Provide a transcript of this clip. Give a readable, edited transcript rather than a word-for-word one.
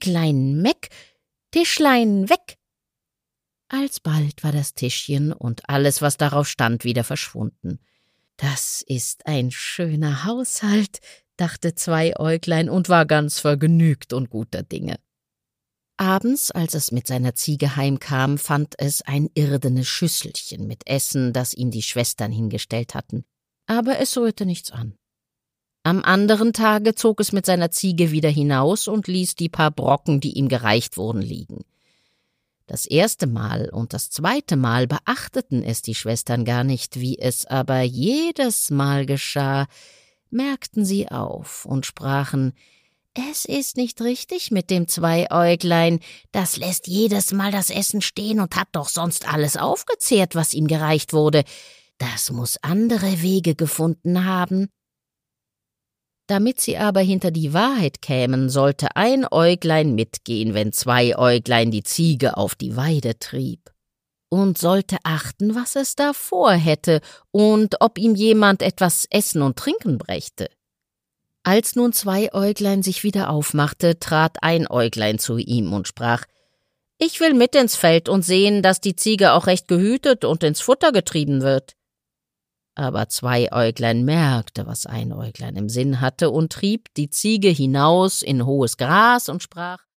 Äuglein Meck, Tischlein weg. Alsbald war das Tischchen und alles, was darauf stand, wieder verschwunden. »Das ist ein schöner Haushalt«, dachte Zweieuglein und war ganz vergnügt und guter Dinge. Abends, als es mit seiner Ziege heimkam, fand es ein irdenes Schüsselchen mit Essen, das ihm die Schwestern hingestellt hatten. Aber es rührte nichts an. Am anderen Tage zog es mit seiner Ziege wieder hinaus und ließ die paar Brocken, die ihm gereicht wurden, liegen. Das erste Mal und das zweite Mal beachteten es die Schwestern gar nicht, wie es aber jedes Mal geschah, merkten sie auf und sprachen: »Es ist nicht richtig mit dem Zweieuglein, das lässt jedes Mal das Essen stehen und hat doch sonst alles aufgezehrt, was ihm gereicht wurde. Das muß andere Wege gefunden haben.« Damit sie aber hinter die Wahrheit kämen, sollte ein Äuglein mitgehen, wenn Zweieuglein die Ziege auf die Weide trieb, und sollte achten, was es da vorhätte und ob ihm jemand etwas Essen und Trinken brächte. Als nun Zweieuglein sich wieder aufmachte, trat Einäuglein zu ihm und sprach: »Ich will mit ins Feld und sehen, dass die Ziege auch recht gehütet und ins Futter getrieben wird.« Aber Zweieuglein merkte, was Einäuglein im Sinn hatte, und trieb die Ziege hinaus in hohes Gras und sprach: